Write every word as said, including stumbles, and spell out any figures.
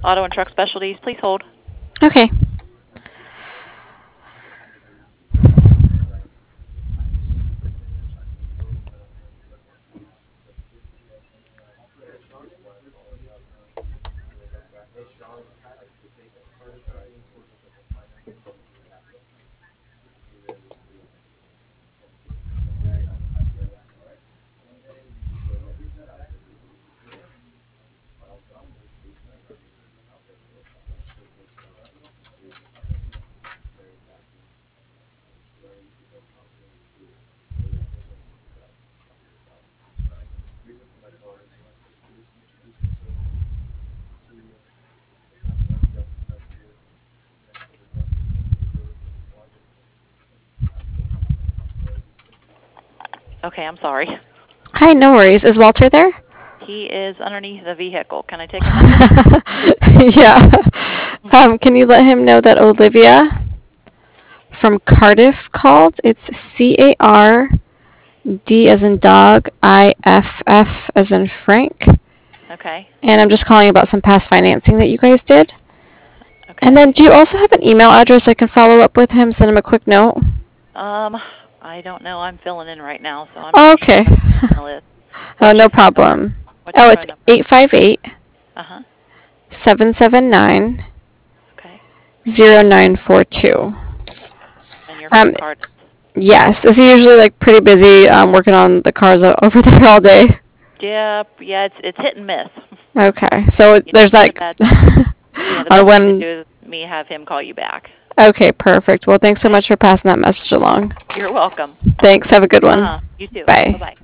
Auto and Truck Specialties. Please hold. Okay. Okay, I'm sorry. Hi, no worries. Is Walter there? He is underneath the vehicle. Can I take a message? Yeah. Um, can you let him know that Olivia from Cardiff called? It's C A R D as in dog, I F F as in Frank. Okay. And I'm just calling about some past financing that you guys did. And Okay. then do you also have an email address I can follow up with him, send him a quick note? Um, I don't know. I'm filling in right now, so I'm Oh, not sure okay. what the email is. Oh, What's no your phone number? problem. What's your Oh, it's phone number? eight five eight, Uh huh. seven seven nine, Okay. zero nine four two. And you're from Um, Card. yes. Is he usually like pretty busy um, working on the cars o- over there all day? Yep. Yeah, it's it's hit and miss. Okay. So You know, there's he's a like bad time. Yeah, the on best thing to when. do is me have him call you back. Okay, perfect. Well, thanks so Okay. much for passing that message along. You're welcome. Thanks. Have a good Uh one. huh. You too. Bye Bye. bye.